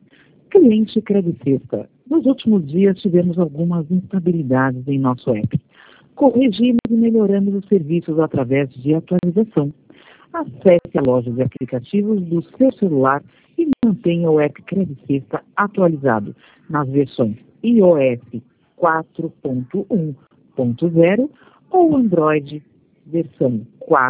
Cliente Credicesta. Nos últimos dias tivemos algumas instabilidades em nosso app. Corrigimos e melhoramos os serviços através de atualização. Acesse a loja de aplicativos do seu celular e mantenha o app Credicesta atualizado nas versões iOS 4.1.0 ou Android versão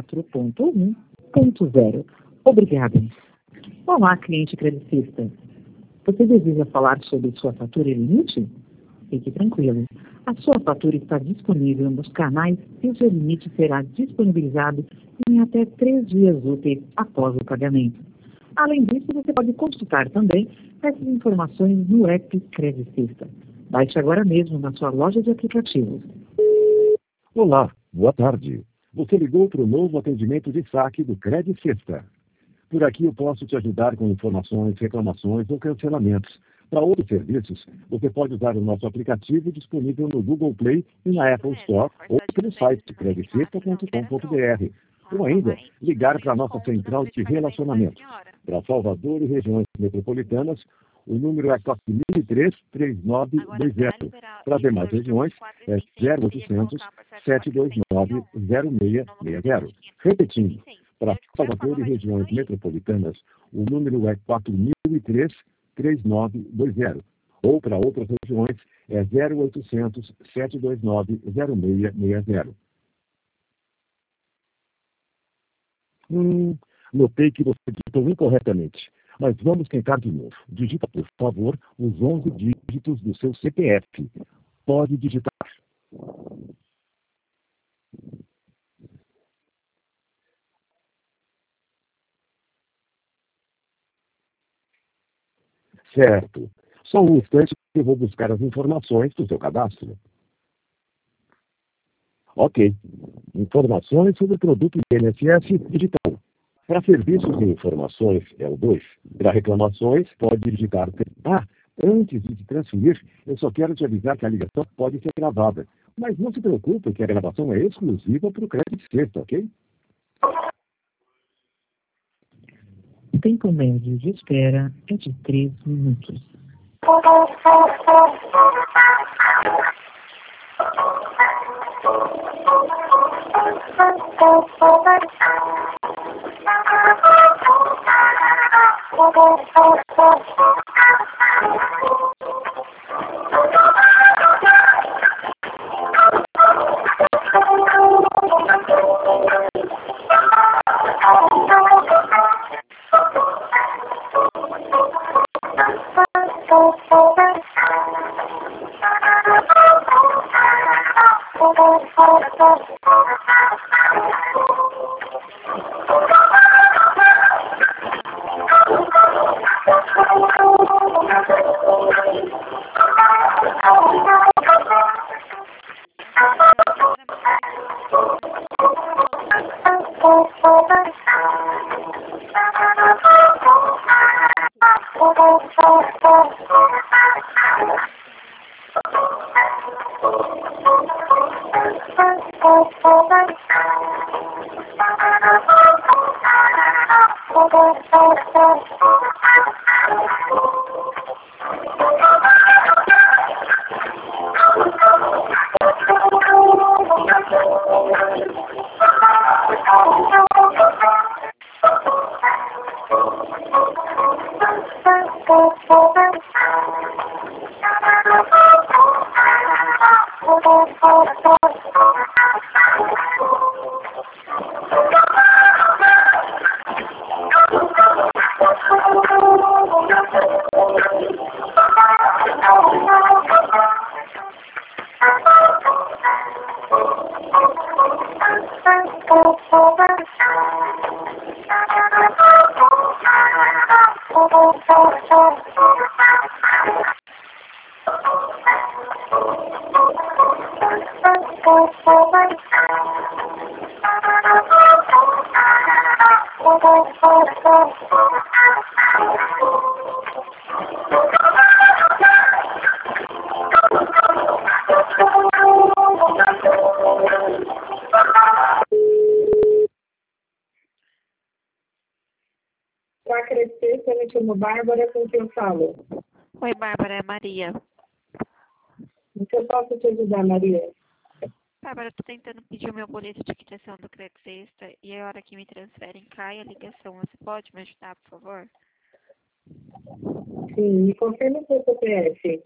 4.1.0. Obrigada. Olá, cliente Credicesta. Você deseja falar sobre sua fatura e limite? Fique tranquilo. A sua fatura está disponível nos canais e o seu limite será disponibilizado em até 3 dias úteis após o pagamento. Além disso, você pode consultar também essas informações no app Credicesta. Baixe agora mesmo na sua loja de aplicativos. Olá, boa tarde. Você ligou para o novo atendimento de saque do Credicesta. Por aqui eu posso te ajudar com informações, reclamações ou cancelamentos. Para outros serviços, você pode usar o nosso aplicativo disponível no Google Play e na Apple Store ou pelo site credicesta.com.br. Ou ainda, ligar para a nossa central de relacionamento. Para Salvador e regiões metropolitanas, o número é 4003-3920. Para demais regiões, é 0800 729 0660. Repetindo, para Salvador e regiões metropolitanas, o número é 4003-3920. Ou para outras regiões, é 0800 729 0660. Notei que você digitou incorretamente. Mas vamos tentar de novo. Digita, por favor, os 11 dígitos do seu CPF. Pode digitar. Certo. Só um instante que eu vou buscar as informações do seu cadastro. Ok. Informações sobre o produto INSS digital. Para serviços e informações é o 2. Para reclamações, pode digitar. Antes de transferir, eu só quero te avisar que a ligação pode ser gravada. Mas não se preocupe que a gravação é exclusiva para o Credicesta, ok? O tempo médio de espera é de 3 minutos. Olá, Crescer, me chamo Bárbara, com quem eu falo? Oi, Bárbara, é Maria. O que eu posso te ajudar, Maria? Bárbara, eu tô tentando pedir o meu boleto de quitação do Crédito Sexta e a hora que me transferem cai a ligação. Você pode me ajudar, por favor? Sim, me confirma o seu CPF.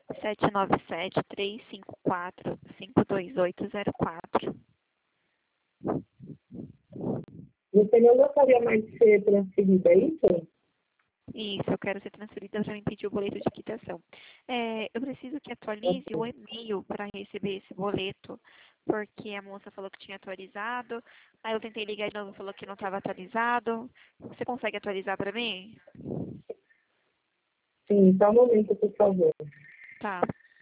797-354-52804. Você não gostaria mais de ser transferida, é isso? Isso, eu quero ser transferida para me pedir o boleto de quitação. Eu preciso que atualize o e-mail para receber esse boleto, porque a moça falou que tinha atualizado, aí eu tentei ligar de novo e falou que não estava atualizado. Você consegue atualizar para mim? Sim, só um momento, por favor. Tá.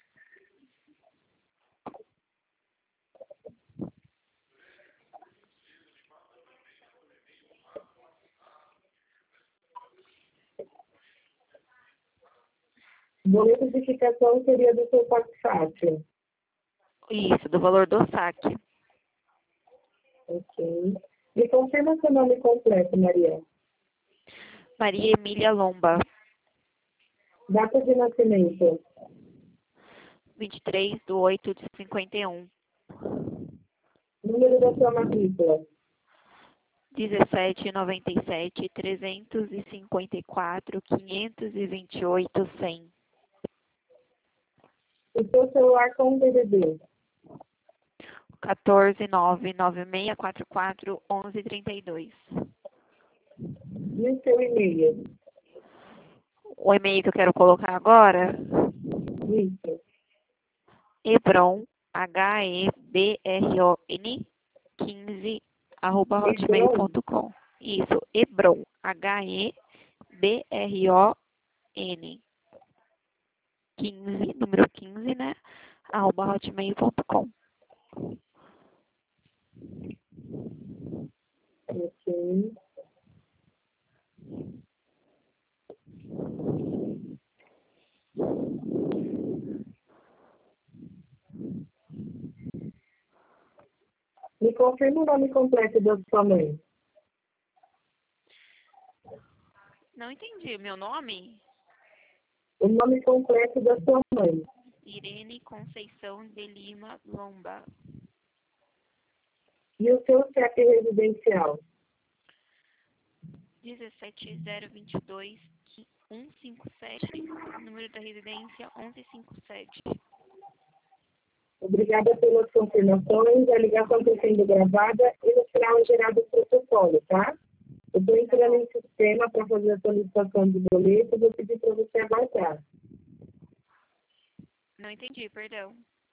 O boleto de quitação seria do seu WhatsApp. Isso, do valor do saque. Ok. Me confirma seu nome completo, Maria. Maria Emília Lomba, Data de nascimento. 23/8/51. Número da sua matrícula. 1797-354-528-100. O seu celular com DDD. 14996441132. E o seu e-mail. O e-mail que eu quero colocar agora, Isso. Hebron, HEBRON, 15, @hotmail.com. Isso, Hebron, HEBRON, 15, número 15, né? @hotmail.com. Ok. Me confirma o nome completo da sua mãe. Não entendi. Meu nome? O nome completo da sua mãe. Irene Conceição de Lima Lomba. E o seu CEP residencial. 17022-157. Número da residência 1157. Obrigada pelas confirmações. A ligação está sendo gravada e no final é gerado o protocolo, tá? Eu estou entrando em sistema para fazer a solicitação de boleto. Vou pedir para você aguardar. Não entendi, perdão.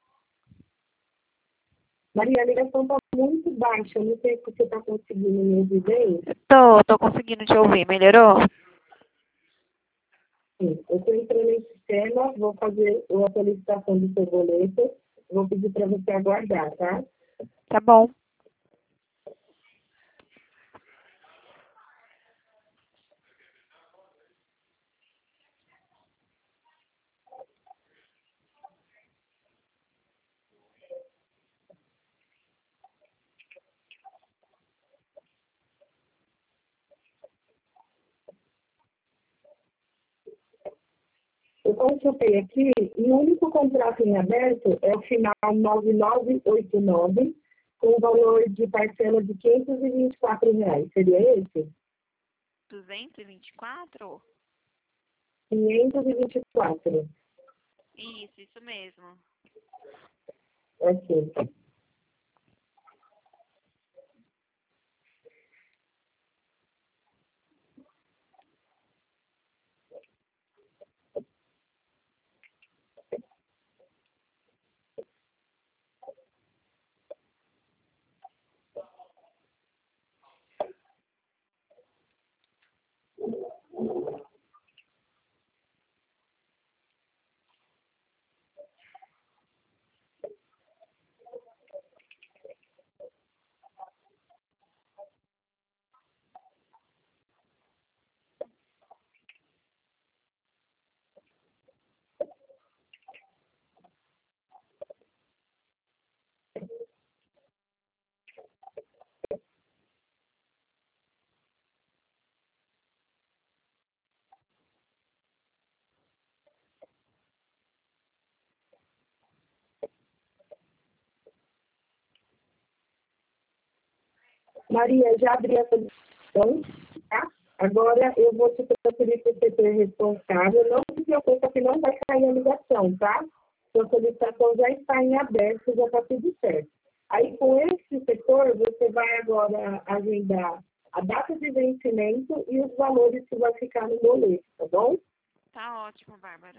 Maria, a ligação está muito baixa. Eu não sei se você está conseguindo me ouvir bem. Tô conseguindo te ouvir. Melhorou? Sim, eu estou entrando em sistema, vou fazer a solicitação do seu boleto. Vou pedir para você aguardar, tá? Tá bom. Eu consultei aqui e o único contrato em aberto é o final 9989, com o valor de parcela de R$ 524. Seria esse? 224? 524. Isso mesmo. Ok. Maria, já abri a solicitação, tá? Agora eu vou te transferir para o setor responsável. Não se preocupe que não vai cair a ligação, tá? Sua solicitação já está em aberto, já está tudo certo. Aí, com esse setor, você vai agora agendar a data de vencimento e os valores que vai ficar no boleto, tá bom? Tá ótimo, Bárbara.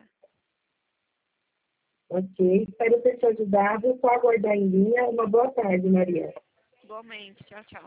Ok, espero ter te ajudado. Só aguardar em linha. Uma boa tarde, Maria. Igualmente. Tchau, tchau.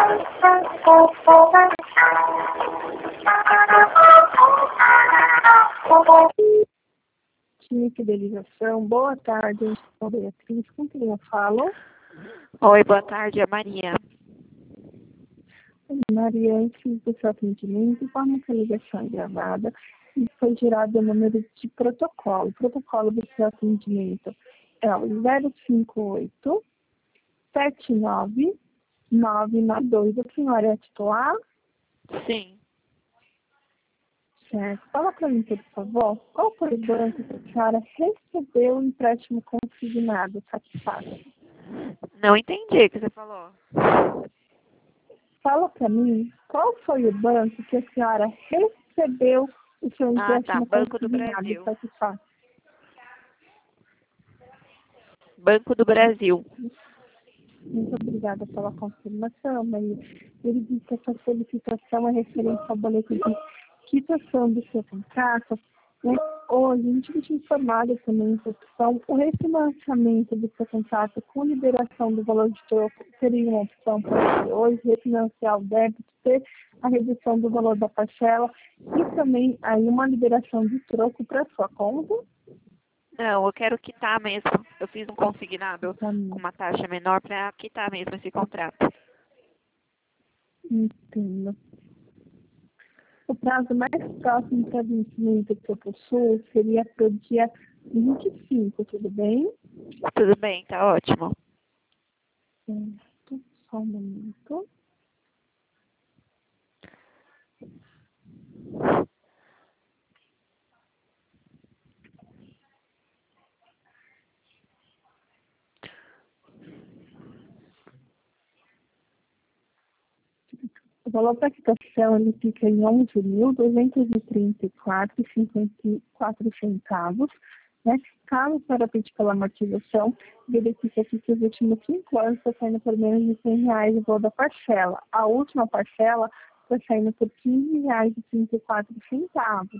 Time Fidelização, boa tarde, eu sou Beatriz, com quem eu falo? Oi, boa tarde, é a Maria. Maria, antes do seu atendimento, informo que a ligação é gravada e foi gerado o número de protocolo. O protocolo do seu atendimento é o 058 79992. A senhora é titular? Sim. Certo. Fala para mim, por favor, qual foi o banco que a senhora recebeu o empréstimo consignado satisfato? Não entendi o que você falou. Fala para mim, qual foi o banco que a senhora recebeu o seu empréstimo Banco do consignado Brasil. satisfato? Banco do Brasil. Muito obrigada pela confirmação, Maria. Ele diz que essa solicitação é referente ao boleto de quitação do seu contrato. Né? Hoje, a gente deixa informado também em opção o refinanciamento do seu contrato com liberação do valor de troco. Seria uma opção para você hoje, refinanciar o débito, ter a redução do valor da parcela e também aí uma liberação de troco para sua conta. Não, eu quero quitar mesmo. Eu fiz um consignado com uma taxa menor para quitar mesmo esse contrato. Entendo. O prazo mais próximo para vencimento que eu possuo seria para o dia 25, tudo bem? Tudo bem, tá ótimo. Certo, só um momento. O valor para quitação ele fica em 11.234,54 né? Caso para pedir pela amortização, verifica aqui que os últimos 5 anos está saindo por menos de R$ 100 o valor da parcela. A última parcela está saindo por R$ 15,34.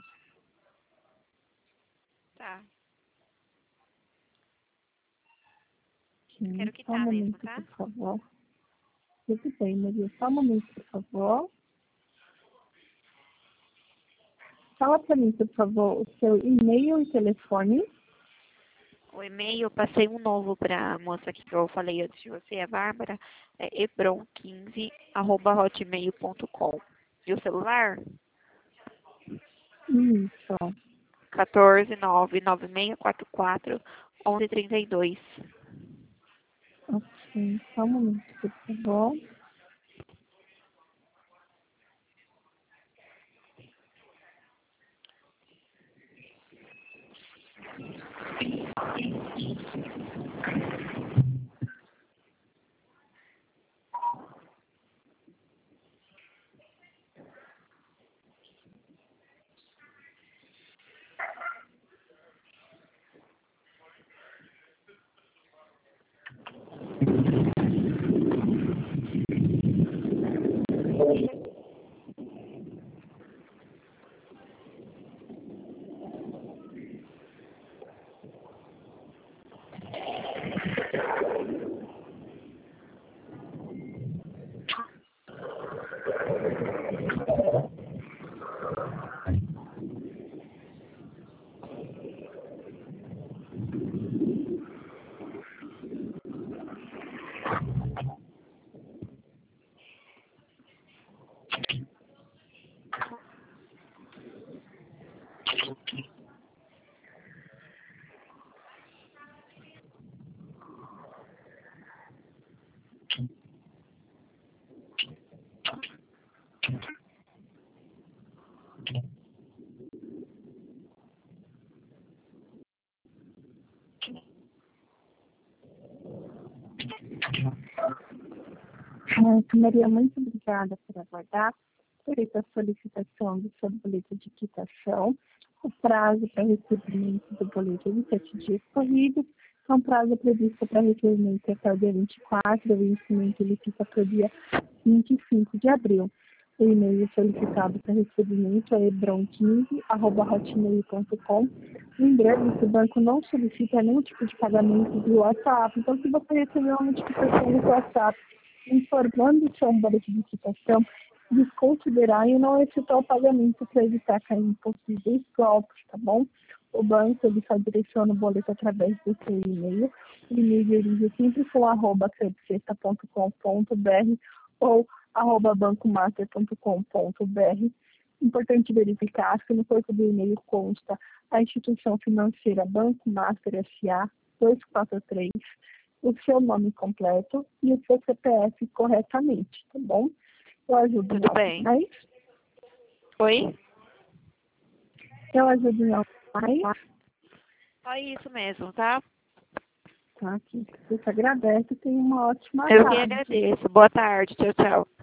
Tá. Sim, Quero só quitar um mesmo, momento, tá? por favor. Tudo bem, Maria. Só um momento, por favor. Fala para mim, por favor, o seu e-mail e telefone. O e-mail, eu passei um novo para a moça que eu falei antes de você, a Bárbara, é ebron15@hotmail.com. E o celular? Isso. 14996441132. Ok, só um momento, por favor. Maria, muito obrigada por aguardar, por essa solicitação do seu boleto de quitação. O prazo para recebimento do boleto é 27 dias corridos. É um prazo previsto para recebimento até o dia 24, o vencimento ele fica para o dia 25 de abril. O e-mail solicitado para recebimento é ebron15@hotmail.com. Lembrando que o banco não solicita nenhum tipo de pagamento via WhatsApp. Então, se você receber uma notificação no WhatsApp informando se é um boleto de quitação, desconsiderar e não efetuar o pagamento para evitar cair em possíveis golpes, tá bom? O banco ele só direciona o boleto através do seu e-mail. O e-mail de origem sempre com @credicesta.com.br ou @bancomaster.com.br. Importante verificar se no corpo do e-mail consta a instituição financeira Banco Master S.A. 243, o seu nome completo e o seu CPF corretamente, tá bom? Eu ajudo Tudo bem. mais? Oi? Eu ajudo em algo mais? Só isso mesmo, tá? Tá aqui. Você agradece e tem uma ótima Eu que tarde. agradeço. Boa tarde. Tchau, tchau.